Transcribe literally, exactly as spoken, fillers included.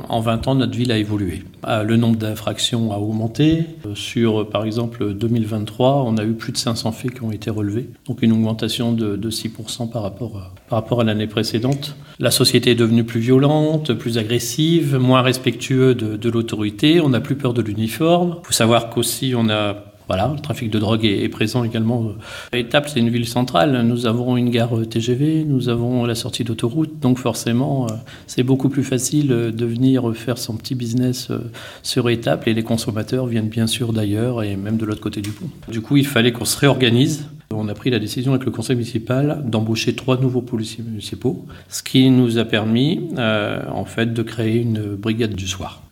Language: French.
En vingt ans, notre ville a évolué. Le nombre d'infractions a augmenté. Sur, par exemple, deux mille vingt-trois, on a eu plus de cinq cents faits qui ont été relevés. Donc une augmentation de, de six pour cent par rapport, à, par rapport à l'année précédente. La société est devenue plus violente, plus agressive, moins respectueuse de, de l'autorité. On n'a plus peur de l'uniforme. Il faut savoir qu'aussi, on a... Voilà, le trafic de drogue est, est présent également. Étaples, c'est une ville centrale. Nous avons une gare T G V, nous avons la sortie d'autoroute. Donc forcément, c'est beaucoup plus facile de venir faire son petit business sur Étaples. Et les consommateurs viennent bien sûr d'ailleurs et même de l'autre côté du pont. Du coup, il fallait qu'on se réorganise. On a pris la décision avec le conseil municipal d'embaucher trois nouveaux policiers municipaux, ce qui nous a permis euh, en fait de créer une brigade du soir.